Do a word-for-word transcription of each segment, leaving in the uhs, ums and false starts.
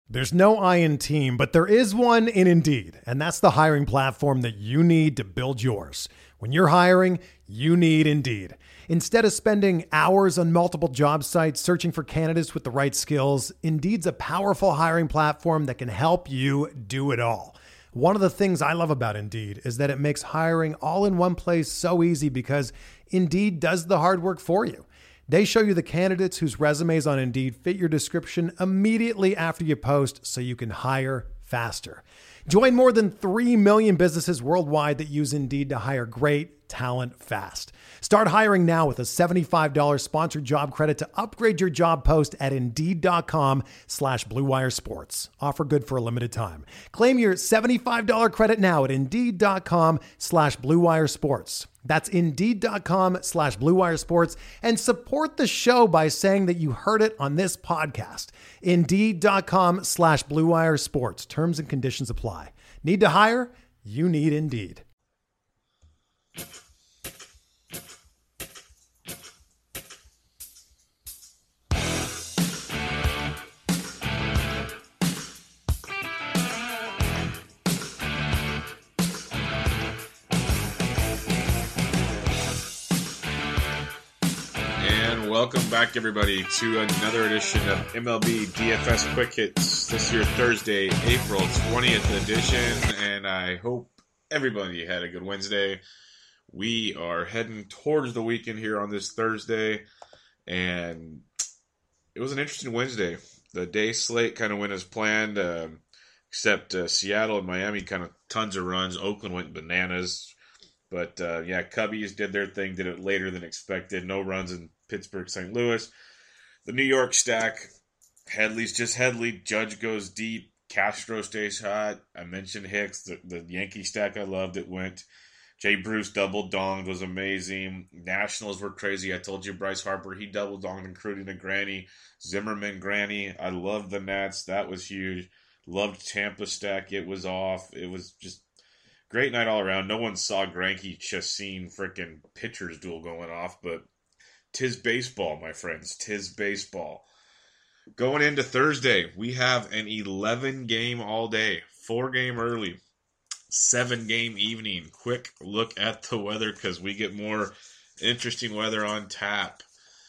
There's no I in team, but there is one in Indeed, and that's the hiring platform that you need to build yours. When you're hiring, you need Indeed. Instead of spending hours on multiple job sites searching for candidates with the right skills, Indeed's a powerful hiring platform that can help you do it all. One of the things I love about Indeed is that it makes hiring all in one place so easy because Indeed does the hard work for you. They show you the candidates whose resumes on Indeed fit your description immediately after you post so you can hire faster. Join more than three million businesses worldwide that use Indeed to hire great talent fast. Start hiring now with a seventy-five dollars sponsored job credit to upgrade your job post at Indeed.com slash Blue Wire Sports. Offer good for a limited time. Claim your seventy-five dollars credit now at Indeed.com slash Blue Wire Sports. That's Indeed.com slash Blue Wire Sports, and support the show by saying that you heard it on this podcast. Indeed.com slash Blue Wire Sports. Terms and conditions apply. Need to hire? You need Indeed. Welcome back, everybody, to another edition of M L B D F S Quick Hits. This year, Thursday, April twentieth edition, and I hope everybody had a good Wednesday. We are heading towards the weekend here on this Thursday, and it was an interesting Wednesday. The day slate kind of went as planned, uh, except uh, Seattle and Miami kind of tons of runs. Oakland went bananas. But, uh, yeah, Cubbies did their thing, did it later than expected. No runs in Pittsburgh, Saint Louis. The New York stack, Headley's just Headley. Judge goes deep. Castro stays hot. I mentioned Hicks. The, the Yankee stack I loved. It went. Jay Bruce double donged, was amazing. Nationals were crazy. I told you Bryce Harper, he double donged, including a granny. Zimmerman granny. I loved the Nats. That was huge. Loved Tampa stack. It was off. It was just great night all around. No one saw Greinke Chacin freaking pitchers duel going off, but tis baseball, my friends. Tis baseball. Going into Thursday, we have an eleven-game all-day, four-game early, seven-game evening. Quick look at the weather because we get more interesting weather on tap.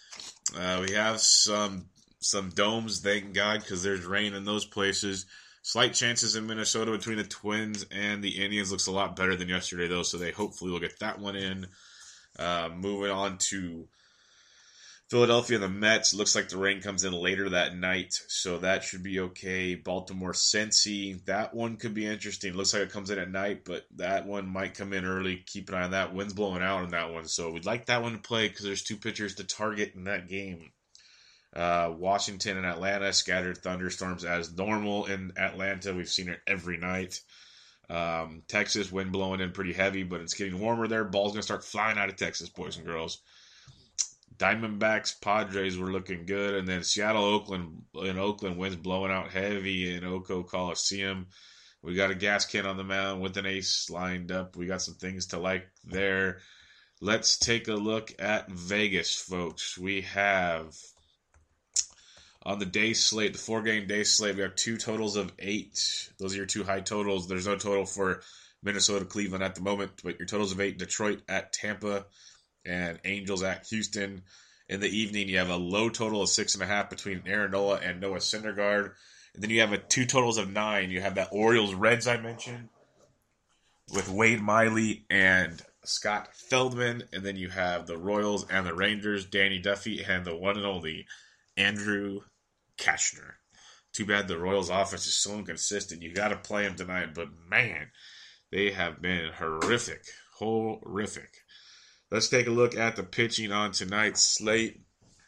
Uh, we have some some domes, thank God, because there's rain in those places. Slight chances in Minnesota between the Twins and the Indians. Looks a lot better than yesterday, though, so they hopefully will get that one in. Uh, moving on to Philadelphia and the Mets. Looks like the rain comes in later that night, so that should be okay. Baltimore, Cincy. That one could be interesting. Looks like it comes in at night, but that one might come in early. Keep an eye on that. Wind's blowing out on that one, so we'd like that one to play because there's two pitchers to target in that game. Uh, Washington and Atlanta, scattered thunderstorms as normal in Atlanta. We've seen it every night. Um, Texas, wind blowing in pretty heavy, but it's getting warmer there. Ball's going to start flying out of Texas, boys and girls. Diamondbacks, Padres were looking good. And then Seattle, Oakland, in Oakland, winds blowing out heavy in Oco Coliseum. We got a gas can on the mound with an ace lined up. We got some things to like there. Let's take a look at Vegas, folks. We have... On the day slate, the four-game day slate, we have two totals of eight. Those are your two high totals. There's no total for Minnesota, Cleveland at the moment, but your totals of eight, Detroit at Tampa and Angels at Houston. In the evening, you have a low total of six and a half between Aaron Nola and Noah Syndergaard. And then you have a two totals of nine. You have that Orioles-Reds I mentioned with Wade Miley and Scott Feldman. And then you have the Royals and the Rangers, Danny Duffy, and the one and only Andrew Kashner. Too bad the Royals offense is so inconsistent. You got to play them tonight, but man, they have been horrific. Horrific. Let's take a look at the pitching on tonight's slate.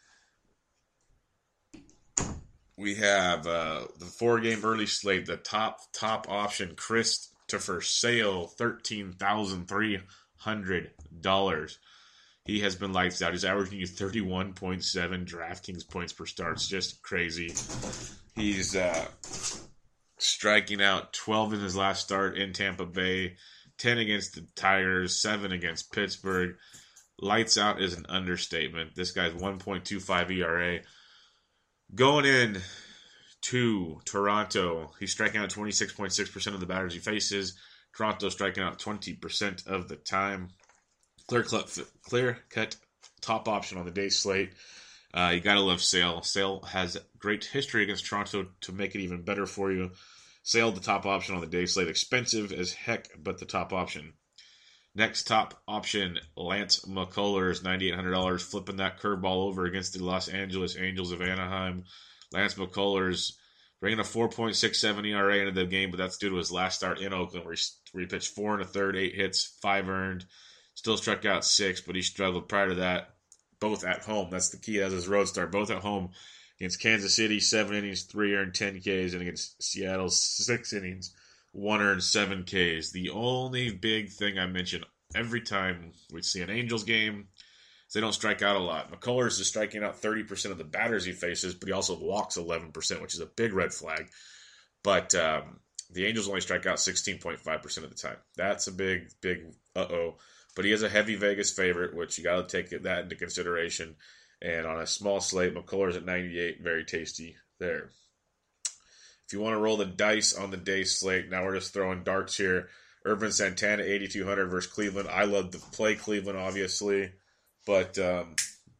We have uh, the four-game early slate. The top top option, Christopher Sale, thirteen thousand three hundred dollars. He has been lights out. He's averaging you thirty-one point seven DraftKings points per start. It's just crazy. He's uh, striking out twelve in his last start in Tampa Bay, ten against the Tigers, seven against Pittsburgh. Lights out is an understatement. This guy's one point two five E R A. Going in Two, Toronto. He's striking out twenty-six point six percent of the batters he faces. Toronto striking out twenty percent of the time. Clear cut, clear cut top option on the day slate. Uh, you gotta love Sale. Sale has great history against Toronto to make it even better for you. Sale, the top option on the day slate. Expensive as heck, but the top option. Next top option, Lance McCullers, nine thousand eight hundred dollars. Flipping that curveball over against the Los Angeles Angels of Anaheim. Lance McCullers bringing a four point six seven E R A into the game, but that's due to his last start in Oakland, where he, where he pitched four and a third, eight hits, five earned. Still struck out six, but he struggled prior to that, both at home. That's the key. That's his road start, both at home against Kansas City, seven innings, three earned, ten Ks, and against Seattle, six innings, one earned, seven Ks. The only big thing I mention every time we see an Angels game is they don't strike out a lot. McCullers is striking out thirty percent of the batters he faces, but he also walks eleven percent, which is a big red flag. But um, the Angels only strike out sixteen point five percent of the time. That's a big, big uh-oh. But he is a heavy Vegas favorite, which you got to take that into consideration. And on a small slate, McCullers at ninety-eight, very tasty there. If you want to roll the dice on the day slate, now we're just throwing darts here. Ervin Santana, eighty-two hundred versus Cleveland. I love to play Cleveland, obviously, but um,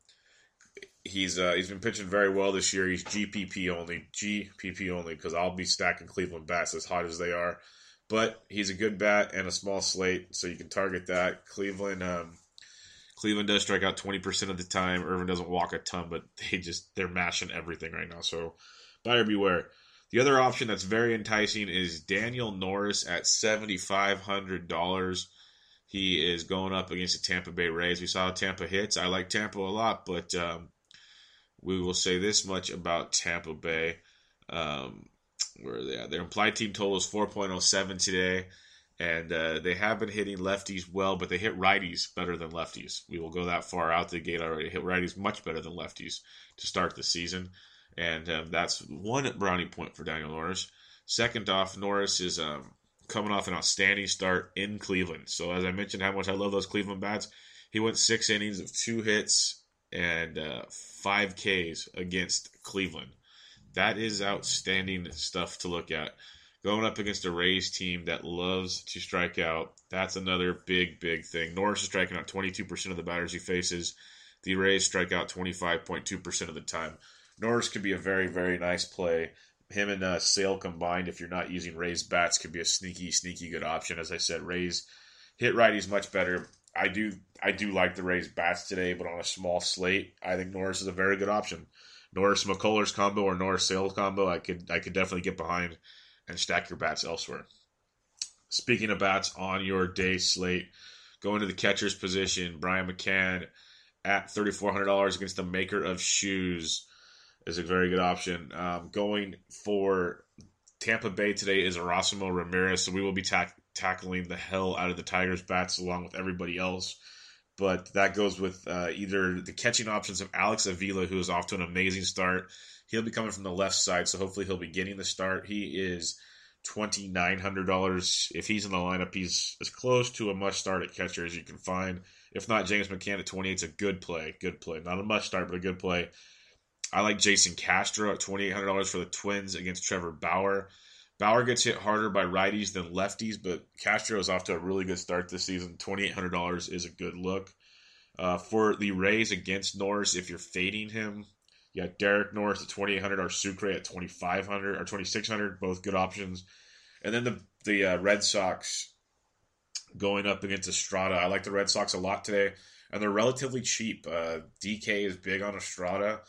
he's uh, he's been pitching very well this year. He's G P P only, G P P only, because I'll be stacking Cleveland bats as hot as they are. But he's a good bat and a small slate, so you can target that. Cleveland, um, Cleveland does strike out twenty percent of the time. Irvin doesn't walk a ton, but they just they're mashing everything right now. So buyer beware. The other option that's very enticing is Daniel Norris at seven thousand five hundred dollars. He is going up against the Tampa Bay Rays. We saw how Tampa hits. I like Tampa a lot, but um, we will say this much about Tampa Bay. Um, where are they at? Their implied team total is four point oh seven today, and uh, they have been hitting lefties well, but they hit righties better than lefties. We will go that far out the gate already. Hit righties much better than lefties to start the season. And um, that's one brownie point for Daniel Norris. Second off, Norris is um, coming off an outstanding start in Cleveland. So as I mentioned how much I love those Cleveland bats, he went six innings of two hits and uh, five Ks against Cleveland. That is outstanding stuff to look at. Going up against a Rays team that loves to strike out, that's another big, big thing. Norris is striking out twenty-two percent of the batters he faces. The Rays strike out twenty-five point two percent of the time. Norris could be a very, very nice play. Him and uh, Sale combined, if you're not using Rays bats, could be a sneaky, sneaky good option. As I said, Rays hit righties much better. I do I do like the Rays bats today, but on a small slate, I think Norris is a very good option. Norris McCullers combo or Norris Sale combo, I could I could definitely get behind and stack your bats elsewhere. Speaking of bats on your day slate, going to the catcher's position, Brian McCann at three thousand four hundred dollars against the maker of shoes is a very good option. Um, going for Tampa Bay today is Erasmo Ramirez, so we will be tack- tackling the hell out of the Tigers bats along with everybody else. But that goes with uh, either the catching options of Alex Avila, who is off to an amazing start. He'll be coming from the left side, so hopefully he'll be getting the start. He is two thousand nine hundred dollars. If he's in the lineup, he's as close to a must-start at catcher as you can find. If not, James McCann at twenty-eight is a good play. Good play. Not a must-start, but a good play. I like Jason Castro at two thousand eight hundred dollars for the Twins against Trevor Bauer. Bauer gets hit harder by righties than lefties, but Castro is off to a really good start this season. two thousand eight hundred dollars is a good look. Uh, for the Rays against Norris, if you're fading him, you got Derek Norris at two thousand eight hundred dollars or Sucre at twenty-five hundred dollars or twenty-six hundred dollars, both good options. And then the, the uh, Red Sox going up against Estrada. I like the Red Sox a lot today, and they're relatively cheap. Uh, D K is big on Estrada.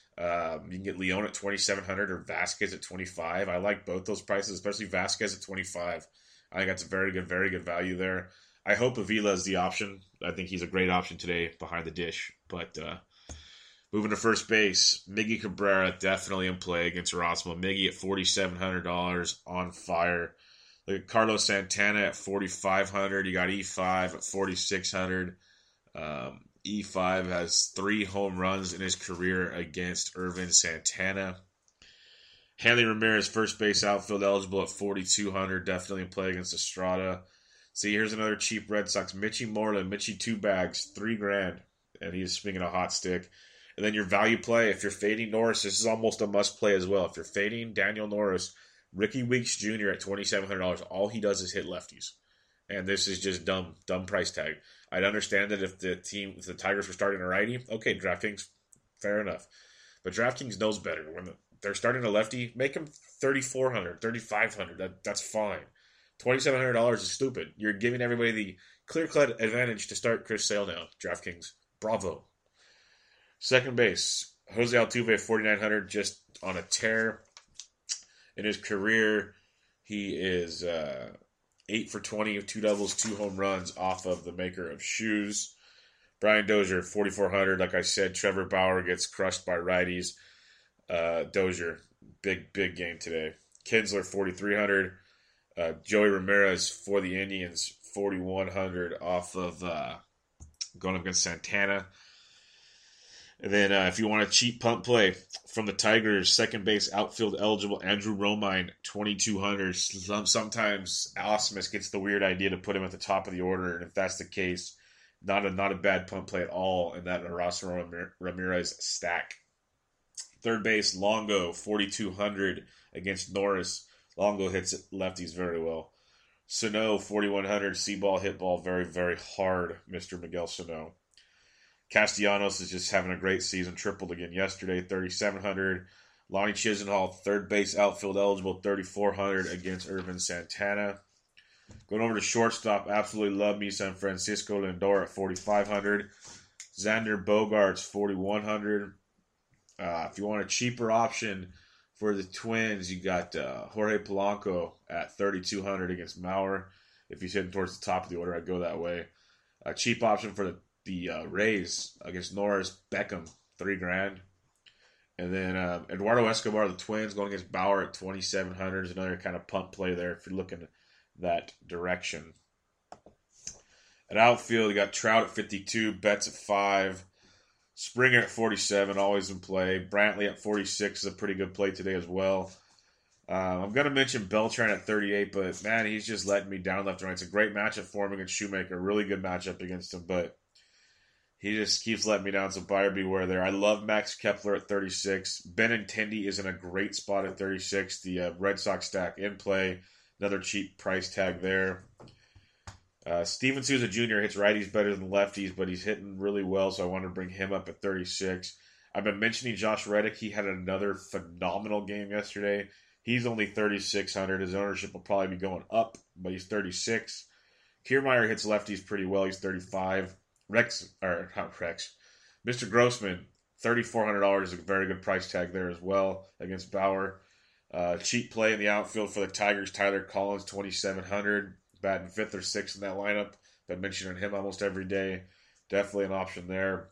Um, you can get Leon at twenty-seven hundred dollars or Vasquez at twenty-five dollars. I like both those prices, especially Vasquez at twenty-five dollars. I think that's a very good, very good value there. I hope Avila is the option. I think he's a great option today behind the dish. But uh, moving to first base, Miggy Cabrera definitely in play against Erasmo. Miggy at four thousand seven hundred dollars on fire. Look at Carlos Santana at four thousand five hundred dollars. You got E five at four thousand six hundred dollars. Um, E five has three home runs in his career against Ervin Santana. Hanley Ramirez, first base outfield eligible at four thousand two hundred dollars. Definitely in play against Estrada. See, here's another cheap Red Sox. Mitchie Moreland, Mitchie two bags, three grand. And he's swinging a hot stick. And then your value play, if you're fading Norris, this is almost a must play as well. If you're fading Daniel Norris, Ricky Weeks Junior at twenty-seven hundred dollars, all he does is hit lefties. And this is just dumb, dumb price tag. I'd understand that if the team, if the Tigers were starting a righty, okay, DraftKings, fair enough. But DraftKings knows better. When they're starting a lefty, make them thirty-four hundred dollars, thirty-five hundred dollars. That, that's fine. twenty-seven hundred dollars is stupid. You're giving everybody the clear-cut advantage to start Chris Sale now. DraftKings, bravo. Second base, Jose Altuve, forty-nine hundred dollars, just on a tear in his career. He is uh, eight for twenty of two doubles, two home runs off of the maker of shoes. Brian Dozier, forty-four hundred dollars. Like I said, Trevor Bauer gets crushed by righties. Uh, Dozier, big, big game today. Kinsler, forty-three hundred dollars. Uh, Joey Ramirez for the Indians, forty-one hundred dollars off of uh, going up against Santana. And then uh, if you want a cheap punt play from the Tigers, second base outfield eligible Andrew Romine, twenty-two hundred dollars. Sometimes Ausmus gets the weird idea to put him at the top of the order, and if that's the case, not a not a bad punt play at all in that Erasmo Ramirez stack. Third base, Longo, forty-two hundred dollars against Norris. Longo hits lefties very well. Sano, forty-one hundred dollars. C-ball, hit ball very, very hard, Mister Miguel Sano. Castellanos is just having a great season. Tripled again yesterday, thirty-seven hundred dollars. Lonnie Chisenhall, third base outfield eligible, thirty-four hundred dollars against Irvin Santana. Going over to shortstop, absolutely love me San Francisco Lindor at forty-five hundred dollars. Xander Bogaerts, forty-one hundred dollars. Uh, if you want a cheaper option for the Twins, you got uh, Jorge Polanco at thirty-two hundred dollars against Mauer. If he's heading towards the top of the order, I'd go that way. A cheap option for the The uh, Rays against Norris, Beckham, three grand. And then uh, Eduardo Escobar, the Twins, going against Bauer at twenty-seven hundred is another kind of punt play there if you're looking that direction. At outfield, you got Trout at fifty-two, Betts at five, Springer at forty-seven, always in play. Brantley at forty-six is a pretty good play today as well. Um, I'm going to mention Beltran at thirty-eight, but man, he's just letting me down left and right. It's a great matchup for him against Shoemaker, really good matchup against him, but he just keeps letting me down, so buyer beware there. I love Max Kepler at thirty-six. Benintendi is in a great spot at thirty-six. The uh, Red Sox stack in play. Another cheap price tag there. Uh, Steven Souza Junior hits righties better than lefties, but he's hitting really well, so I want to bring him up at thirty-six. I've been mentioning Josh Reddick. He had another phenomenal game yesterday. He's only thirty-six hundred. His ownership will probably be going up, but he's thirty-six. Kiermaier hits lefties pretty well. He's thirty-five. Rex, or not Rex, Mister Grossman, thirty-four hundred dollars is a very good price tag there as well against Bauer. Uh, cheap play in the outfield for the Tigers, Tyler Collins, twenty-seven hundred, batting fifth or sixth in that lineup. Been mentioning him almost every day. Definitely an option there.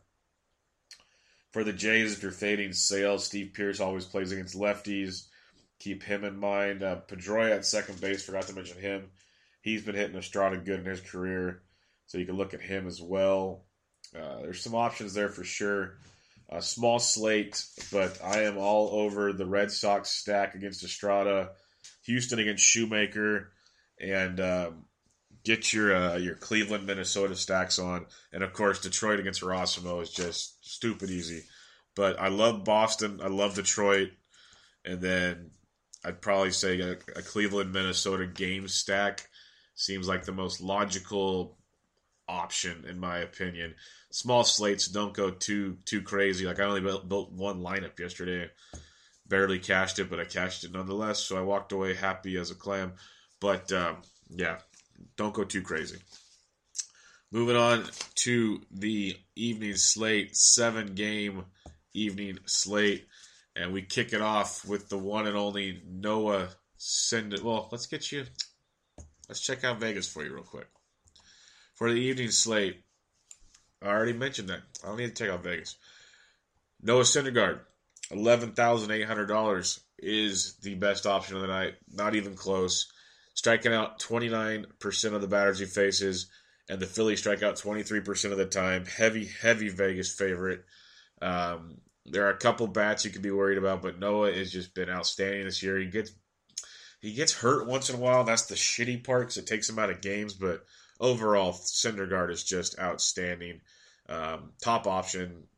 For the Jays, if you're fading Sale, Steve Pearce always plays against lefties. Keep him in mind. Uh, Pedroia at second base, forgot to mention him. He's been hitting Estrada good in his career, so you can look at him as well. Uh, there's some options there for sure. A small slate, but I am all over the Red Sox stack against Estrada, Houston against Shoemaker, and um, get your uh, your Cleveland, Minnesota stacks on. And, of course, Detroit against Erasmo is just stupid easy. But I love Boston. I love Detroit. And then I'd probably say a, a Cleveland, Minnesota game stack seems like the most logical option, in my opinion. Small slates, don't go too too crazy. Like, I only built, built one lineup yesterday. Barely cashed it, but I cashed it nonetheless. So I walked away happy as a clam. But, um, yeah, don't go too crazy. Moving on to the evening slate, seven-game evening slate. And we kick it off with the one and only Noah Syndergaard. Well, let's get you... Let's check out Vegas for you real quick. For the evening slate, I already mentioned that. I don't need to check out Vegas. Noah Syndergaard, eleven thousand eight hundred dollars is the best option of the night. Not even close. Striking out twenty-nine percent of the batters he faces, and the Phillies strike out twenty-three percent of the time. Heavy, heavy Vegas favorite. Um, there are a couple bats you could be worried about, but Noah has just been outstanding this year. He gets he gets hurt once in a while. That's the shitty part because it takes him out of games, but overall, Syndergaard is just outstanding. Um, top option.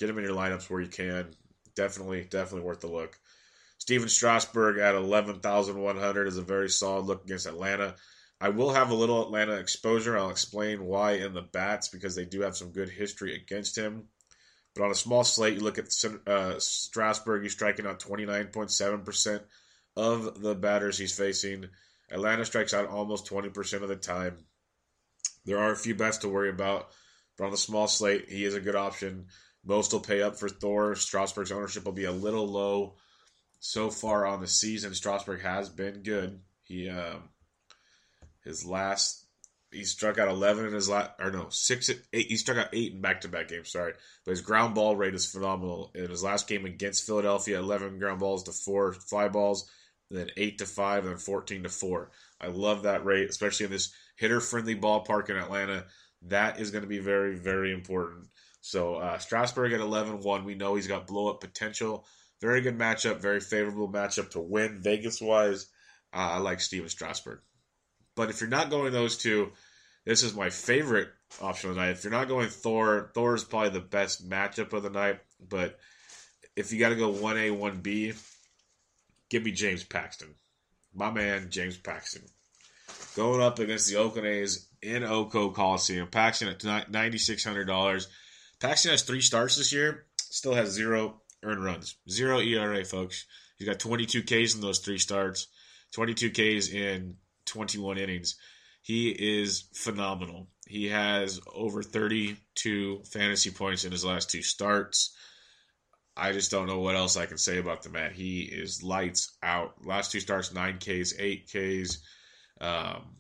Get him in your lineups where you can. Definitely, definitely worth the look. Steven Strasburg at eleven thousand one hundred is a very solid look against Atlanta. I will have a little Atlanta exposure. I'll explain why in the bats, because they do have some good history against him. But on a small slate, you look at uh, Strasburg, he's striking out twenty-nine point seven percent of the batters he's facing. Atlanta strikes out almost twenty percent of the time. There are a few bats to worry about, but on the small slate, he is a good option. Most will pay up for Thor. Strasburg's ownership will be a little low. So far on the season, Strasburg has been good. He um, his last he struck out eleven in his last, or no, six, eight. He struck out eight in back-to-back games. Sorry, but his ground ball rate is phenomenal. In his last game against Philadelphia, eleven ground balls to four fly balls, and then eight to five, and then fourteen to four. I love that rate, especially in this hitter-friendly ballpark in Atlanta. That is going to be very, very important. So uh, Strasburg at eleven one, we know he's got blow-up potential. Very good matchup, very favorable matchup to win Vegas-wise. Uh, I like Steven Strasburg. But if you're not going those two, this is my favorite option of the night. If you're not going Thor, Thor is probably the best matchup of the night. But if you got to go one A, one B, give me James Paxton. My man, James Paxton. Going up against the Oakland A's in O-Co Coliseum. Paxton at nine thousand six hundred dollars. Paxton has three starts this year. Still has zero earned runs. Zero E R A, folks. He's got twenty-two Ks in those three starts. twenty-two Ks in twenty-one innings. He is phenomenal. He has over thirty-two fantasy points in his last two starts. I just don't know what else I can say about the man. He is lights out. Last two starts, nine Ks, eight Ks. Um,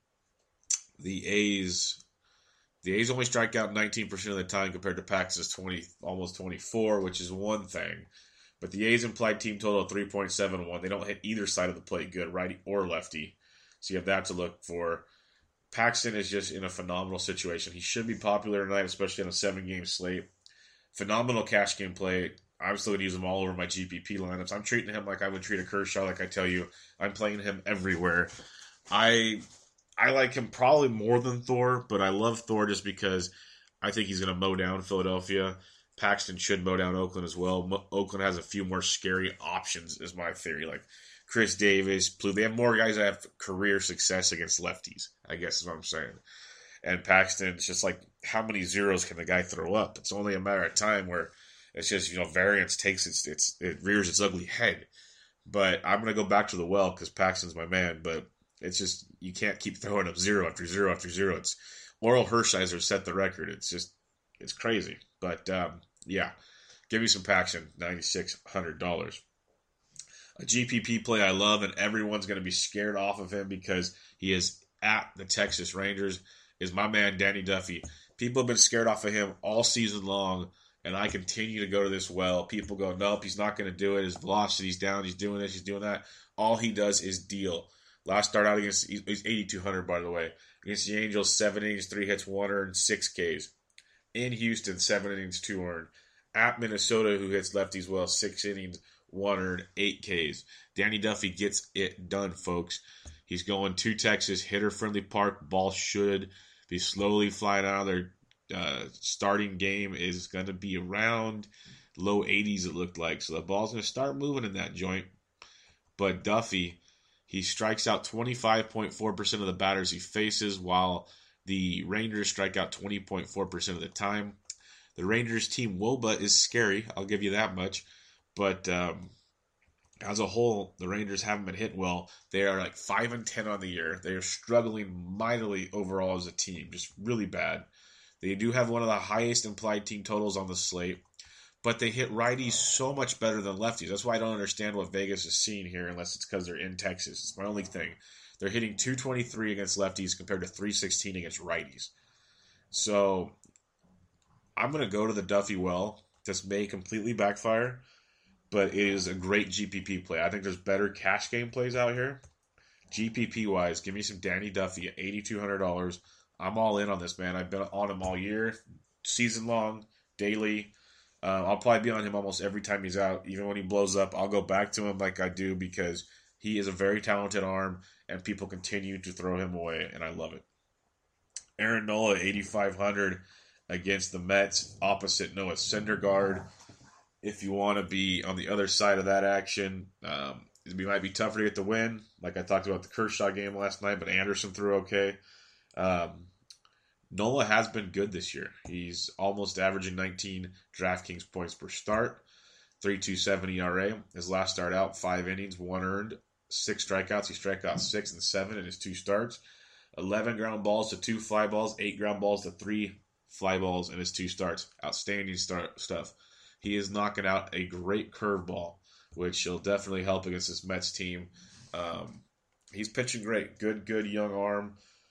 the A's... The A's only strike out nineteen percent of the time compared to Paxton's twenty, almost twenty-four, which is one thing. But the A's implied team total of three point seven one. They don't hit either side of the plate good, righty or lefty. So you have that to look for. Paxton is just in a phenomenal situation. He should be popular tonight, especially on a seven-game slate. Phenomenal cash game play. I'm still going to use him all over my G P P lineups. I'm treating him like I would treat a Kershaw, like I tell you. I'm playing him everywhere. I... I like him probably more than Thor, but I love Thor just because I think he's going to mow down Philadelphia. Paxton should mow down Oakland as well. Mo- Oakland has a few more scary options, is my theory. Like Chris Davis, Blue. They have more guys that have career success against lefties, I guess is what I'm saying. And Paxton's just like, how many zeros can the guy throw up? It's only a matter of time where it's just, you know, variance takes its, its it rears its ugly head. But I'm going to go back to the well because Paxton's my man, but it's just, you can't keep throwing up zero after zero after zero. It's Oral Hershiser set the record. It's just, it's crazy. But, um, yeah, give me some Paxton, nine thousand six hundred dollars. A G P P play I love, and everyone's going to be scared off of him because he is at the Texas Rangers, is my man, Danny Duffy. People have been scared off of him all season long, and I continue to go to this well. People go, nope, he's not going to do it. His velocity's down. He's doing this. He's doing that. All he does is deal. Last start out against, he's eighty-two hundred, by the way. Against the Angels, seven innings, three hits, one earned, six Ks. In Houston, seven innings, two earned. At Minnesota, who hits lefties well, six innings, one earned, eight Ks. Danny Duffy gets it done, folks. He's going to Texas, hitter-friendly park. Ball should be slowly flying out of their uh, starting game is going to be around low eighties, it looked like. So the ball's going to start moving in that joint. But Duffy... he strikes out twenty-five point four percent of the batters he faces, while the Rangers strike out twenty point four percent of the time. The Rangers team W O B A is scary, I'll give you that much. But um, as a whole, the Rangers haven't been hit well. They are like five and ten on the year. They are struggling mightily overall as a team, just really bad. They do have one of the highest implied team totals on the slate. But they hit righties so much better than lefties. That's why I don't understand what Vegas is seeing here unless it's because they're in Texas. It's my only thing. They're hitting two twenty-three against lefties compared to three sixteen against righties. So I'm going to go to the Duffy well. This may completely backfire, but it is a great G P P play. I think there's better cash game plays out here. G P P-wise, give me some Danny Duffy at eight thousand two hundred dollars. I'm all in on this, man. I've been on him all year, season long, daily. Uh, I'll probably be on him almost every time he's out. Even when he blows up, I'll go back to him like I do because he is a very talented arm, and people continue to throw him away, and I love it. Aaron Nola, eighty-five hundred. against the Mets, opposite Noah Syndergaard. If you want to be on the other side of that action, um, it might be tougher to get the win. Like I talked about the Kershaw game last night, but Anderson threw okay. Um, Nola has been good this year. He's almost averaging nineteen DraftKings points per start, three point two seven E R A. His last start out, five innings, one earned, six strikeouts. He struck out six and seven in his two starts. eleven ground balls to two fly balls, eight ground balls to three fly balls in his two starts. Outstanding start stuff. He is knocking out a great curveball, which will definitely help against this Mets team. Um, he's pitching great. Good, good young arm.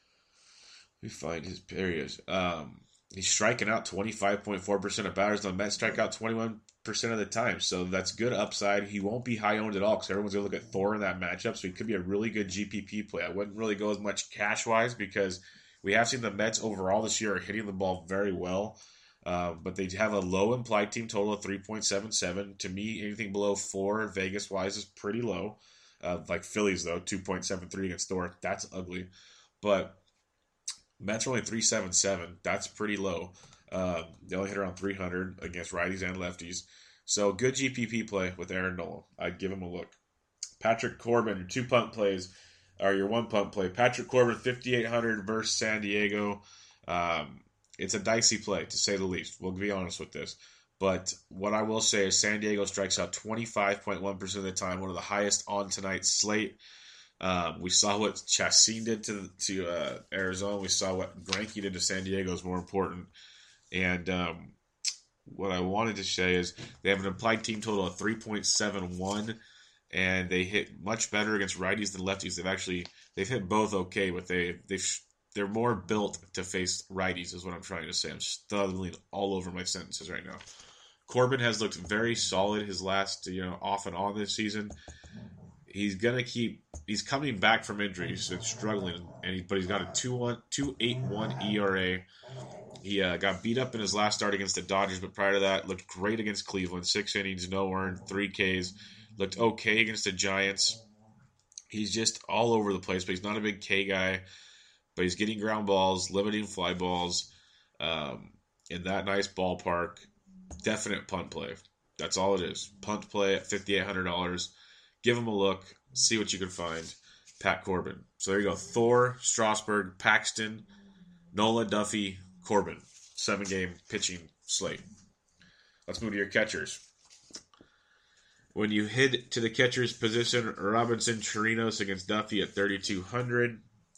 Let me find his areas. Um, he's striking out twenty-five point four percent of batters. The Mets strike out twenty-one percent of the time, so that's good upside. He won't be high owned at all because everyone's going to look at Thor in that matchup, so he could be a really good G P P play. I wouldn't really go as much cash-wise because we have seen the Mets overall this year are hitting the ball very well. Uh, but they have a low implied team total of three point seven seven. To me, anything below four Vegas-wise is pretty low. Uh, like Phillies, though, two point seven three against Thor. That's ugly. But Mets are only three point seven seven. That's pretty low. Uh, they only hit around three hundred against righties and lefties. So good G P P play with Aaron Nola. I'd give him a look. Patrick Corbin, your two punt plays, or your one punt play. Patrick Corbin, fifty-eight hundred versus San Diego. Um... It's a dicey play, to say the least. We'll be honest with this. But what I will say is San Diego strikes out twenty-five point one percent of the time, one of the highest on tonight's slate. Um, we saw what Chassin did to to uh, Arizona. We saw what Greinke did to San Diego is more important. And um, what I wanted to say is they have an implied team total of three point seven one, and they hit much better against righties than lefties. They've actually they've hit both okay, but they they've They're more built to face righties, is what I'm trying to say. I'm stumbling all over my sentences right now. Corbin has looked very solid his last, you know, off and on this season. He's gonna keep. He's coming back from injuries and struggling, and he, but he's got a two point eight one E R A. He uh, got beat up in his last start against the Dodgers, but prior to that, looked great against Cleveland. Six innings, no earned, three Ks. Looked okay against the Giants. He's just all over the place, but he's not a big K guy. But he's getting ground balls, limiting fly balls, um, in that nice ballpark. Definite punt play. That's all it is. Punt play at fifty-eight hundred dollars. Give him a look. See what you can find. Pat Corbin. So there you go. Thor, Strasburg, Paxton, Nola, Duffy, Corbin. Seven-game pitching slate. Let's move to your catchers. When you head to the catcher's position, Robinson Chirinos against Duffy at thirty-two hundred.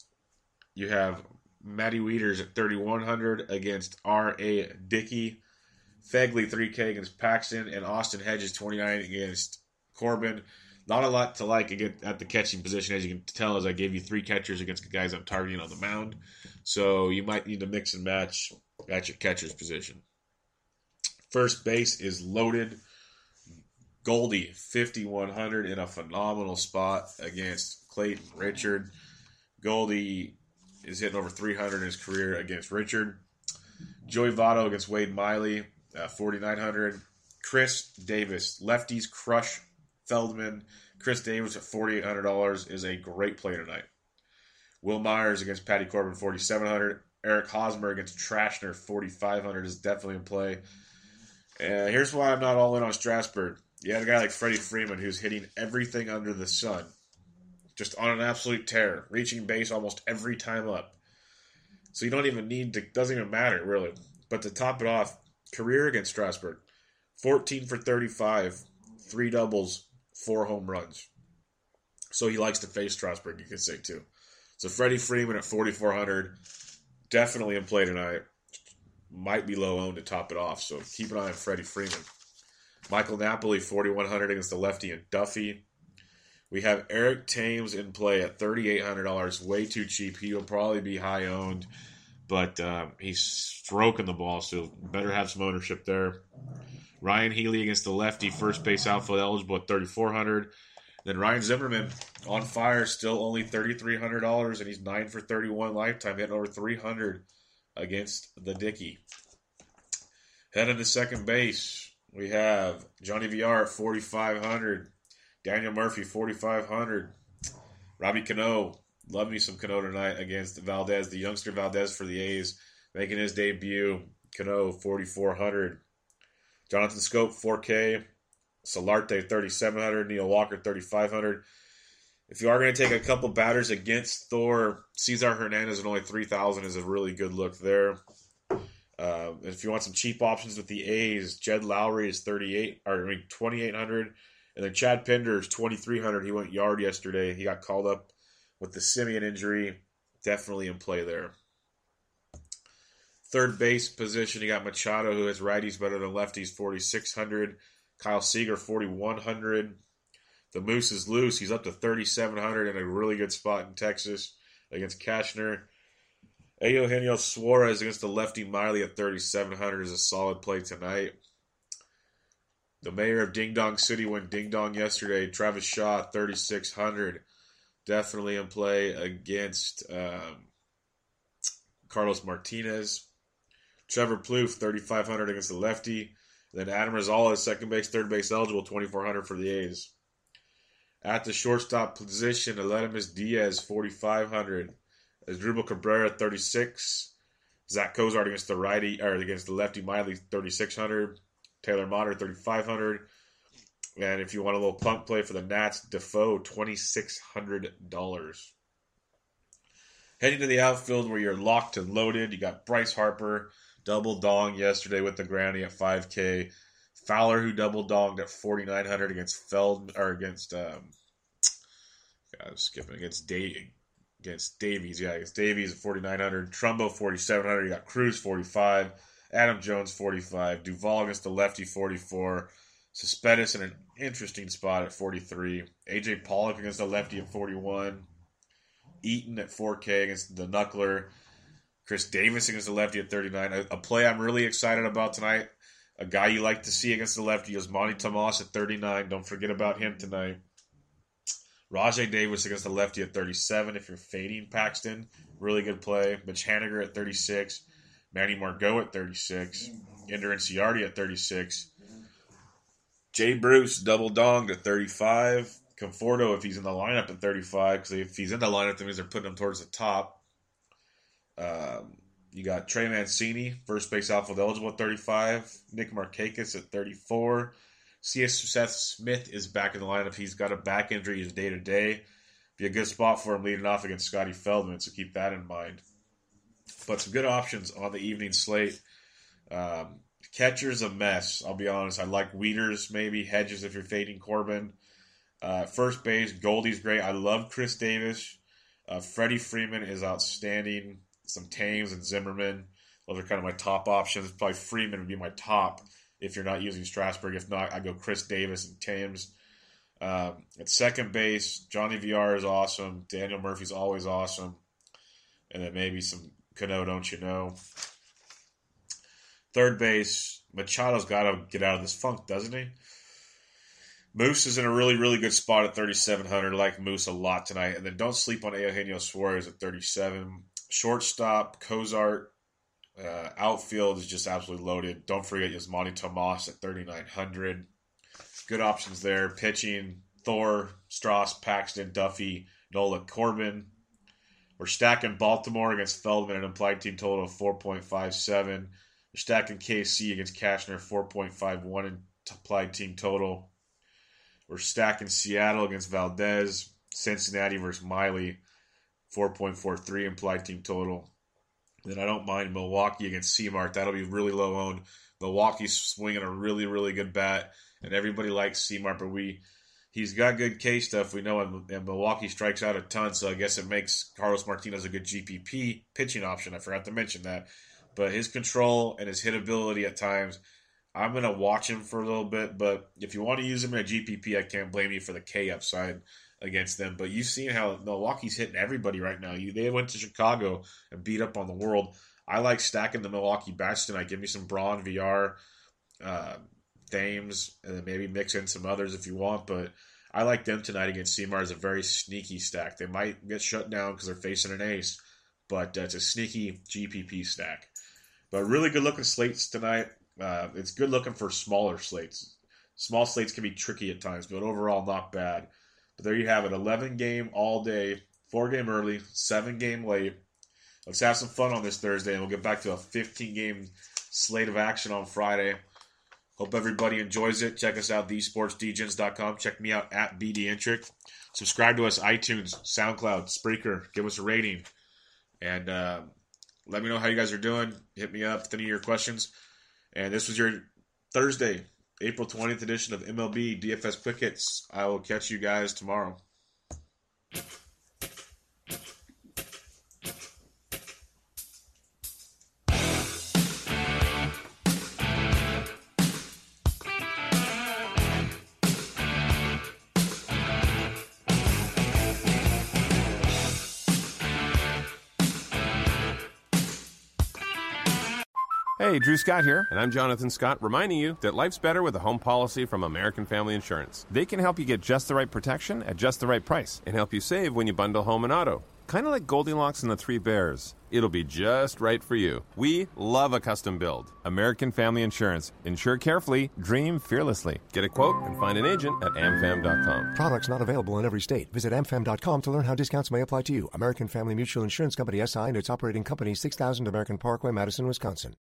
You have Matty Wieters at thirty-one hundred against R A. Dickey. Fegley three K against Paxton. And Austin Hedges twenty-nine against Corbin. Not a lot to like at the catching position, as you can tell, as I gave you three catchers against the guys I'm targeting on the mound. So you might need to mix and match at your catcher's position. First base is loaded. Goldie, fifty-one hundred in a phenomenal spot against Clayton Richard. Goldie is hitting over three hundred in his career against Richard. Joey Votto against Wade Miley, uh, forty-nine hundred. Chris Davis, lefties crush Feldman. Chris Davis at forty-eight hundred dollars is a great play tonight. Will Myers against Patty Corbin, forty-seven hundred. Eric Hosmer against Trashner, forty-five hundred is definitely in play. And here's why I'm not all in on Strasburg. You had a guy like Freddie Freeman who's hitting everything under the sun. Just on an absolute tear, reaching base almost every time up. So you don't even need to, doesn't even matter, really. But to top it off, career against Strasburg, fourteen for thirty-five, three doubles, four home runs. So he likes to face Strasburg, you could say, too. So Freddie Freeman at forty-four hundred, definitely in play tonight. Might be low owned to top it off, so keep an eye on Freddie Freeman. Michael Napoli, forty-one hundred against the lefty and Duffy. We have Eric Thames in play at thirty-eight hundred dollars, way too cheap. He will probably be high owned, but um, he's stroking the ball, so better have some ownership there. Ryan Healy against the lefty, first base outfield eligible at thirty-four hundred dollars. Then Ryan Zimmerman on fire, still only thirty-three hundred dollars, and he's nine for thirty-one lifetime, hitting over three hundred against the Dickey. Heading to second base, we have Johnny V R at forty-five hundred dollars. Daniel Murphy, forty-five hundred dollars. Robbie Cano, love me some Cano tonight against Valdez, the youngster Valdez for the A's, making his debut. Cano, forty-four hundred. Jonathan Scope, four K. Solarte, thirty-seven hundred. Neil Walker, thirty-five hundred. If you are going to take a couple batters against Thor, Cesar Hernandez at only three thousand is a really good look there. Uh, if you want some cheap options with the A's, Jed Lowry is thirty-eight, or I mean twenty-eight hundred, and then Chad Pinder is twenty-three hundred. He went yard yesterday. He got called up with the Simeon injury. Definitely in play there. Third base position, you got Machado, who has righties better than lefties, forty-six hundred. Kyle Seager, forty-one hundred. The Moose is loose. He's up to thirty-seven hundred in a really good spot in Texas against Cashner. Eugenio Suarez against the lefty Miley at thirty-seven hundred is a solid play tonight. The mayor of Ding Dong City went Ding Dong yesterday. Travis Shaw, thirty-six hundred. Definitely in play against um, Carlos Martinez. Trevor Plouffe, thirty-five hundred against the lefty. Then Adam Rosales, second base, third base eligible, twenty-four hundred for the A's. At the shortstop position, Aledmus Diaz, forty-five hundred. Asdrubal Cabrera, thirty-six. Zach Cozart against the righty or against the lefty Miley, thirty-six hundred. Taylor Motter, thirty-five hundred. And if you want a little punk play for the Nats, Defoe, twenty-six hundred dollars. Heading to the outfield where you're locked and loaded, you got Bryce Harper, double dong yesterday with the Granny at five K. Fowler, who double donged at forty-nine hundred against Feld or against um, I was skipping against Day against Davies. Yeah, against Davies at forty-nine hundred. Trumbo forty-seven hundred. You got Cruz forty-five. Adam Jones forty-five. Duvall against the lefty forty-four. Cespedes in an interesting spot at forty-three. A J Pollock against the lefty at forty-one. Eaton at four K against the knuckler. Chris Davis against the lefty at thirty-nine. A, a play I'm really excited about tonight. A guy you like to see against the lefty is Monty Tomas at thirty-nine. Don't forget about him tonight. Rajay Davis against the lefty at thirty-seven. If you're fading Paxton, really good play. Mitch Haniger at thirty-six. Manny Margot at thirty-six. Ender Inciardi at thirty-six. Jay Bruce double donged at thirty-five. Conforto if he's in the lineup at thirty-five, because if he's in the lineup, that means they're putting him towards the top. Um, you got Trey Mancini, first base outfield eligible at thirty-five. Nick Markakis at thirty-four. C S Seth Smith is back in the lineup. He's got a back injury. He's day to day. Be a good spot for him leading off against Scotty Feldman, so keep that in mind. But some good options on the evening slate. Um, catcher's a mess, I'll be honest. I like Wieters, maybe. Hedges if you're fading Corbin. Uh, first base, Goldie's great. I love Chris Davis. Uh, Freddie Freeman is outstanding. Some Thames and Zimmerman. Those are kind of my top options. Probably Freeman would be my top if you're not using Strasburg. If not, I go Chris Davis and Thames. Um, at second base, Johnny V R is awesome. Daniel Murphy's always awesome. And then maybe some Cano, don't you know? Third base, Machado's got to get out of this funk, doesn't he? Moose is in a really, really good spot at thirty-seven hundred. I like Moose a lot tonight. And then don't sleep on Eugenio Suarez at thirty-seven. Shortstop, Cozart. Uh, outfield is just absolutely loaded. Don't forget Yasmani Tomas at thirty-nine hundred. Good options there. Pitching, Thor, Strauss, Paxton, Duffy, Nola, Corbin. We're stacking Baltimore against Feldman, an implied team total of four point five seven. We're stacking K C against Cashner, four point five one implied team total. We're stacking Seattle against Valdez. Cincinnati versus Miley, four point four three implied team total. Then I don't mind Milwaukee against Seamart. That'll be really low owned. Milwaukee's swinging a really, really good bat, and everybody likes Seamart, but we he's got good K stuff. We know, and, and Milwaukee strikes out a ton, so I guess it makes Carlos Martinez a good G P P pitching option. I forgot to mention that. But his control and his hitability at times, I'm going to watch him for a little bit, but if you want to use him in a G P P, I can't blame you for the K upside against them. But you've seen how Milwaukee's hitting everybody right now. You, they went to Chicago and beat up on the world. I like stacking the Milwaukee bats tonight. Give me some Braun, V R, uh, Thames, and then maybe mix in some others if you want. But I like them tonight against Seamart as a very sneaky stack. They might get shut down because they're facing an ace, but uh, it's a sneaky G P P stack. But really good looking slates tonight. Uh, it's good looking for smaller slates. Small slates can be tricky at times, but overall not bad. But there you have it. eleven game all day, four game early, seven game late. Let's have some fun on this Thursday, and we'll get back to a fifteen game slate of action on Friday. Hope everybody enjoys it. Check us out, the sports d gens dot com. Check me out at b d intric. Subscribe to us, iTunes, SoundCloud, Spreaker. Give us a rating. And uh, let me know how you guys are doing. Hit me up with any of your questions. And this was your Thursday, April twentieth edition of M L B D F S Quick Hits. I will catch you guys tomorrow. Hey, Drew Scott here, and I'm Jonathan Scott, reminding you that life's better with a home policy from American Family Insurance. They can help you get just the right protection at just the right price and help you save when you bundle home and auto. Kind of like Goldilocks and the Three Bears. It'll be just right for you. We love a custom build. American Family Insurance. Insure carefully, dream fearlessly. Get a quote and find an agent at am fam dot com. Products not available in every state. Visit am fam dot com to learn how discounts may apply to you. American Family Mutual Insurance Company, S I and its operating company, six thousand American Parkway, Madison, Wisconsin.